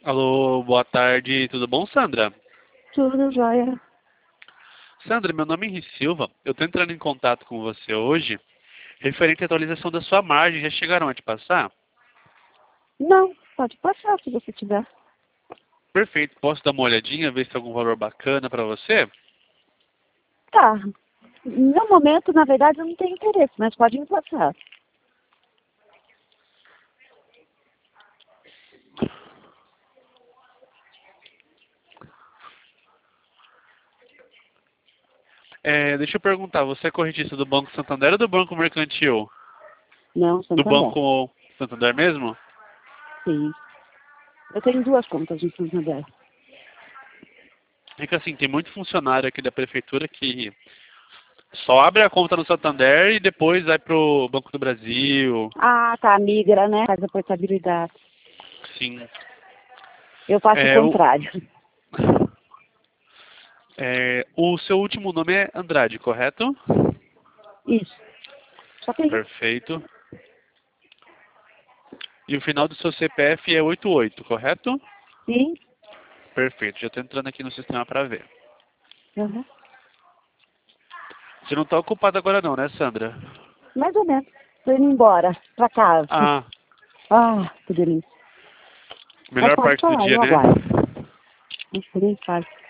Alô, boa tarde, tudo bom, Sandra? Tudo jóia. Sandra, meu nome é Henri Silva, eu estou entrando em contato com você hoje, referente à atualização da sua margem, já chegaram a te passar? Não, pode passar se você tiver. Perfeito, posso dar uma olhadinha, ver se tem algum valor bacana para você? Tá. No momento, na verdade, eu não tenho interesse, mas pode me passar. Deixa eu perguntar, você é corretista do Banco Santander ou do Banco Mercantil? Não, Do Santander. Banco Santander mesmo? Sim. Eu tenho duas contas no Santander. É que assim, tem muito funcionário aqui da prefeitura que só abre a conta no Santander e depois vai pro Banco do Brasil. Ah, tá, migra, né? Faz a portabilidade. Sim. Eu faço o É, o, contrário. o seu último nome é Andrade, correto? Isso. Só tem isso. Perfeito. E o final do seu CPF é 88, correto? Sim. Perfeito, já estou entrando aqui no sistema para ver. Uhum. Você não está ocupado agora não, né, Sandra? Mais ou menos. Tô indo embora, pra casa. Ah, Ah, que delícia. Mas melhor pode parte do falar, dia, eu né? aguardo. Não sei nem faz.